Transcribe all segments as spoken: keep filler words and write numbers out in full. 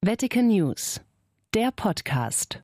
Vatican News, der Podcast.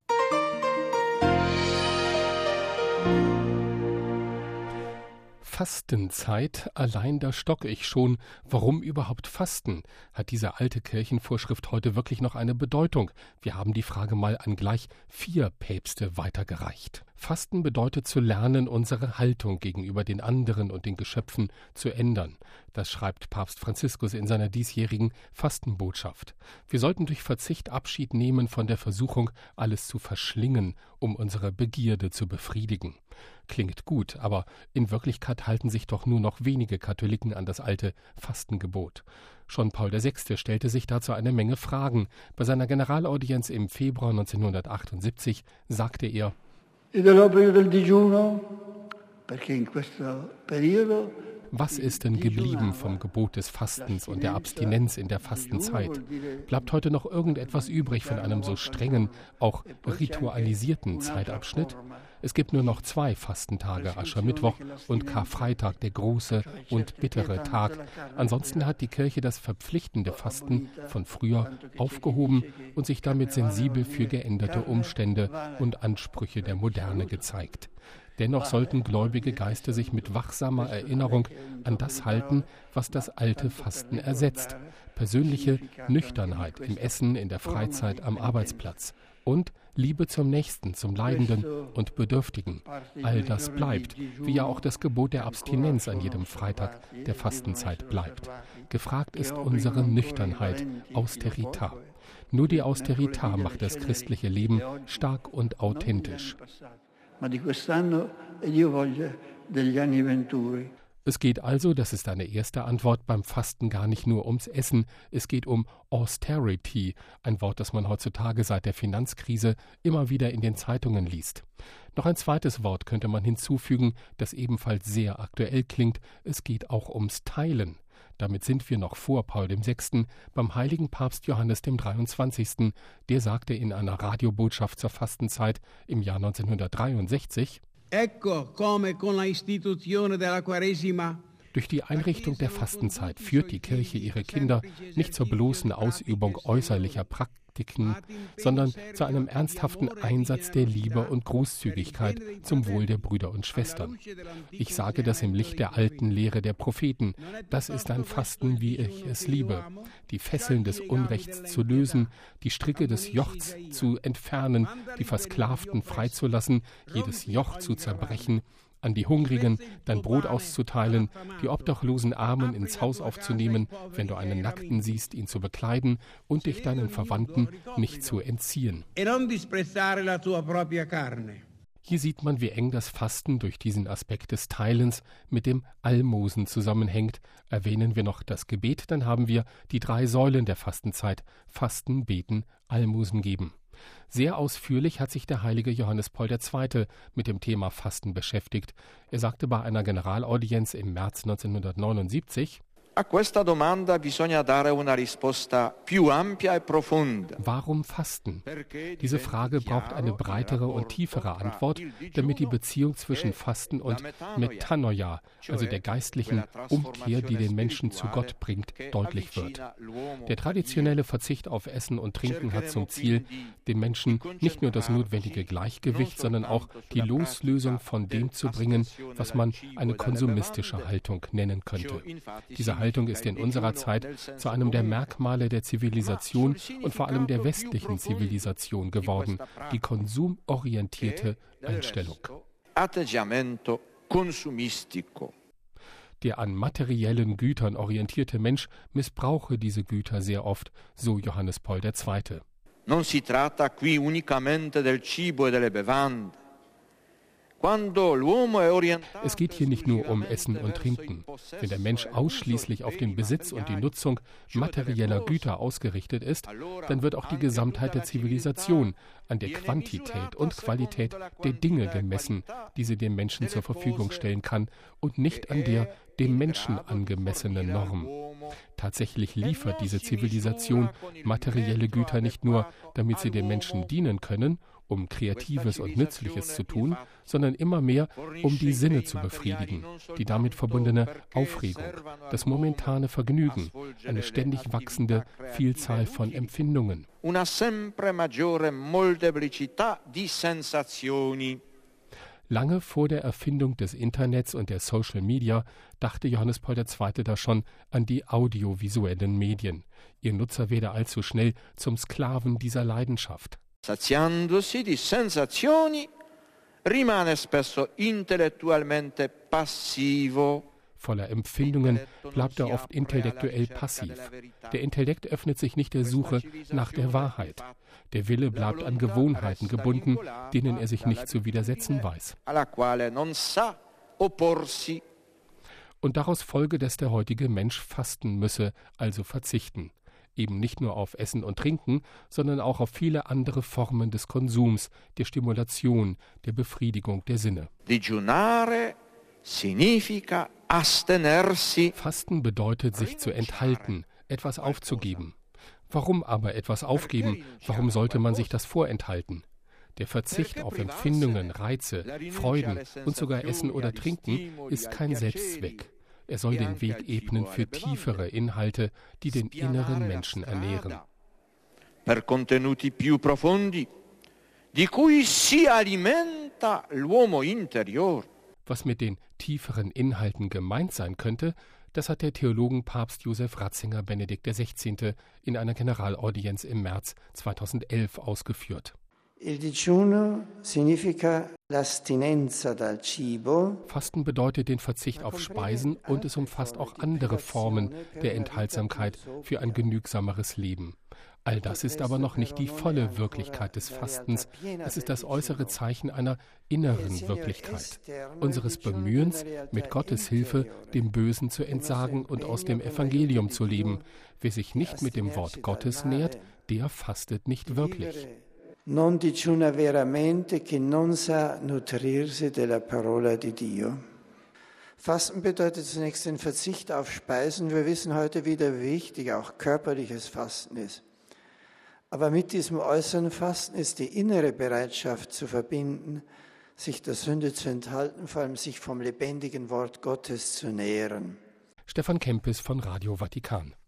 Fastenzeit, allein da stocke ich schon. Warum überhaupt fasten? Hat diese alte Kirchenvorschrift heute wirklich noch eine Bedeutung? Wir haben die Frage mal an gleich vier Päpste weitergereicht. Fasten bedeutet zu lernen, unsere Haltung gegenüber den anderen und den Geschöpfen zu ändern. Das schreibt Papst Franziskus in seiner diesjährigen Fastenbotschaft. Wir sollten durch Verzicht Abschied nehmen von der Versuchung, alles zu verschlingen, um unsere Begierde zu befriedigen. Klingt gut, aber in Wirklichkeit halten sich doch nur noch wenige Katholiken an das alte Fastengebot. Schon Paul der Sechste stellte sich dazu eine Menge Fragen. Bei seiner Generalaudienz im Februar neunzehnhundertachtundsiebzig sagte er: Was ist denn geblieben vom Gebot des Fastens und der Abstinenz in der Fastenzeit? Bleibt heute noch irgendetwas übrig von einem so strengen, auch ritualisierten Zeitabschnitt? Es gibt nur noch zwei Fastentage, Aschermittwoch und Karfreitag, der große und bittere Tag. Ansonsten hat die Kirche das verpflichtende Fasten von früher aufgehoben und sich damit sensibel für geänderte Umstände und Ansprüche der Moderne gezeigt. Dennoch sollten gläubige Geister sich mit wachsamer Erinnerung an das halten, was das alte Fasten ersetzt. Persönliche Nüchternheit im Essen, in der Freizeit, am Arbeitsplatz. Und Liebe zum Nächsten, zum Leidenden und Bedürftigen. All das bleibt, wie ja auch das Gebot der Abstinenz an jedem Freitag der Fastenzeit bleibt. Gefragt ist unsere Nüchternheit, Austerità. Nur die Austerità macht das christliche Leben stark und authentisch. Es geht also, das ist eine erste Antwort, beim Fasten gar nicht nur ums Essen, es geht um Austerity, ein Wort, das man heutzutage seit der Finanzkrise immer wieder in den Zeitungen liest. Noch ein zweites Wort könnte man hinzufügen, das ebenfalls sehr aktuell klingt, es geht auch ums Teilen. Damit sind wir noch vor Paul der Sechste beim heiligen Papst Johannes dem dreiundzwanzigsten Der sagte in einer Radiobotschaft zur Fastenzeit im Jahr neunzehnhundertdreiundsechzig: Ecco come con la istituzione della Quaresima. Durch die Einrichtung der Fastenzeit führt die Kirche ihre Kinder nicht zur bloßen Ausübung äußerlicher Praktiken, sondern zu einem ernsthaften Einsatz der Liebe und Großzügigkeit zum Wohl der Brüder und Schwestern. Ich sage das im Licht der alten Lehre der Propheten. Das ist ein Fasten, wie ich es liebe. Die Fesseln des Unrechts zu lösen, die Stricke des Jochs zu entfernen, die Versklavten freizulassen, jedes Joch zu zerbrechen, an die Hungrigen dein Brot auszuteilen, die obdachlosen Armen ins Haus aufzunehmen, wenn du einen Nackten siehst, ihn zu bekleiden und dich deinen Verwandten nicht zu entziehen. Hier sieht man, wie eng das Fasten durch diesen Aspekt des Teilens mit dem Almosen zusammenhängt. Erwähnen wir noch das Gebet, dann haben wir die drei Säulen der Fastenzeit: Fasten, Beten, Almosen geben. Sehr ausführlich hat sich der heilige Johannes Paul der Zweite mit dem Thema Fasten beschäftigt. Er sagte bei einer Generalaudienz im März neunzehnhundertneunundsiebzig: A questa domanda bisogna dare una risposta più ampia e profonda. Warum Fasten? Diese Frage braucht eine breitere und tiefere Antwort, damit die Beziehung zwischen Fasten und Metanoia, also der geistlichen Umkehr, die den Menschen zu Gott bringt, deutlich wird. Der traditionelle Verzicht auf Essen und Trinken hat zum Ziel, dem Menschen nicht nur das notwendige Gleichgewicht, sondern auch die Loslösung von dem zu bringen, was man eine konsumistische Haltung nennen könnte. Diese Haltung ist in unserer Zeit zu einem der Merkmale der Zivilisation und vor allem der westlichen Zivilisation geworden, die konsumorientierte Einstellung. Der an materiellen Gütern orientierte Mensch missbrauche diese Güter sehr oft, so Johannes Paul der Zweite. Non si tratta qui unicamente del cibo e delle bevande. Es geht hier nicht nur um Essen und Trinken. Wenn der Mensch ausschließlich auf den Besitz und die Nutzung materieller Güter ausgerichtet ist, dann wird auch die Gesamtheit der Zivilisation an der Quantität und Qualität der Dinge gemessen, die sie dem Menschen zur Verfügung stellen kann, und nicht an der dem Menschen angemessenen Norm. Tatsächlich liefert diese Zivilisation materielle Güter nicht nur, damit sie den Menschen dienen können, um Kreatives und Nützliches zu tun, sondern immer mehr, um die Sinne zu befriedigen, die damit verbundene Aufregung, das momentane Vergnügen, eine ständig wachsende Vielzahl von Empfindungen. Una sempre maggiore molteplicità di sensazioni. Lange vor der Erfindung des Internets und der Social Media dachte Johannes Paul der Zweite da schon an die audiovisuellen Medien. Ihr Nutzer werde allzu schnell zum Sklaven dieser Leidenschaft. Saziandosi di sensazioni, rimane spesso intellettualmente passivo. Voller Empfindungen bleibt er oft intellektuell passiv. Der Intellekt öffnet sich nicht der Suche nach der Wahrheit. Der Wille bleibt an Gewohnheiten gebunden, denen er sich nicht zu widersetzen weiß. Und daraus folge, dass der heutige Mensch fasten müsse, also verzichten. Eben nicht nur auf Essen und Trinken, sondern auch auf viele andere Formen des Konsums, der Stimulation, der Befriedigung der Sinne. Digiunare significa astenersi. Fasten bedeutet, sich zu enthalten, etwas aufzugeben. Warum aber etwas aufgeben? Warum sollte man sich das vorenthalten? Der Verzicht auf Empfindungen, Reize, Freuden und sogar Essen oder Trinken ist kein Selbstzweck. Er soll den Weg ebnen für tiefere Inhalte, die den inneren Menschen ernähren. Per contenuti più profondi, di cui si alimenta l'uomo interior. Was mit den tieferen Inhalten gemeint sein könnte, das hat der Theologenpapst Josef Ratzinger Benedikt der Sechzehnte in einer Generalaudienz im März zweitausendelf ausgeführt. Il digiuno significa l'astinenza dal cibo. Fasten bedeutet den Verzicht auf Speisen und es umfasst auch andere Formen der Enthaltsamkeit für ein genügsameres Leben. All das ist aber noch nicht die volle Wirklichkeit des Fastens. Es ist das äußere Zeichen einer inneren Wirklichkeit, unseres Bemühens, mit Gottes Hilfe dem Bösen zu entsagen und aus dem Evangelium zu leben. Wer sich nicht mit dem Wort Gottes nährt, der fastet nicht wirklich. Non digiuna veramente chi non sa nutrirsi della parola di Dio. Fasten bedeutet zunächst den Verzicht auf Speisen. Wir wissen heute wieder, wie wichtig auch körperliches Fasten ist. Aber mit diesem äußeren Fasten ist die innere Bereitschaft zu verbinden, sich der Sünde zu enthalten, vor allem sich vom lebendigen Wort Gottes zu nähren. Stefan Kempis von Radio Vatikan.